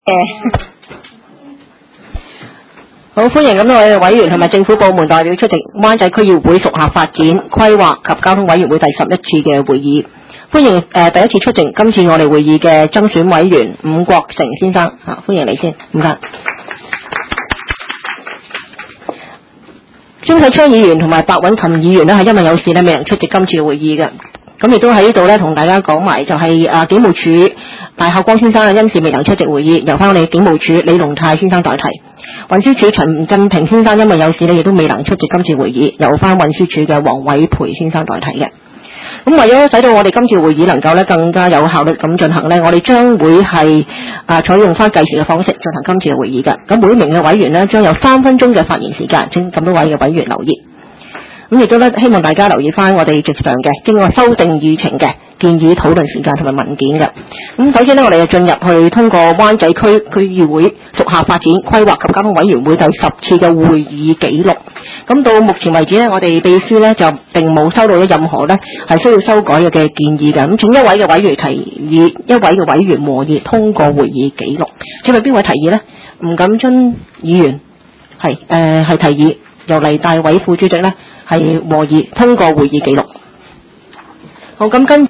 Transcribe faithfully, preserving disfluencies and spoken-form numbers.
好，歡迎咁多位委員同埋政府部門代表出席灣仔區議會屬下發展規劃及交通委員會第十一次嘅會議。歡迎誒、呃、第一次出席今次我哋會議嘅增選委員伍國成先生，嚇、啊、歡迎你先，唔該。張啟昌議員同埋白韻琴議員呢，係因為有事呢未能出席今次嘅會議嘅。咁亦都喺呢度咧，同大家講埋就係啊警務處大孝光先生嘅因事未能出席會議，由翻我哋警務處李龍泰先生代替。運輸署陳振平先生因為有事呢，亦都未能出席今次會議，由翻運輸署嘅黃偉培先生代替嘅。咁為咗使到我哋今次會議能夠咧更加有效率咁進行呢，我哋將會係啊採用翻計時嘅方式進行今次嘅會議嘅。咁每一名嘅委員呢，將有三分鐘嘅發言時間，請咁多位嘅委員留意。咁亦都咧，希望大家留意翻我哋直上嘅經過修訂議程嘅建議討論時間同埋文件嘅。咁首先呢，我哋就進入去通過灣仔區區議會屬下發展規劃及交通委員會第十次嘅會議記錄。咁到目前為止呢，我哋秘書呢就並冇收到咗任何呢係需要修改嘅建議嘅。咁請一位嘅委員提議，一位嘅委員和議通過會議記錄。請問邊位提議呢？吳錦津議員係誒係提議，由黎大偉副主席呢係和議通過會議記錄。好，咁跟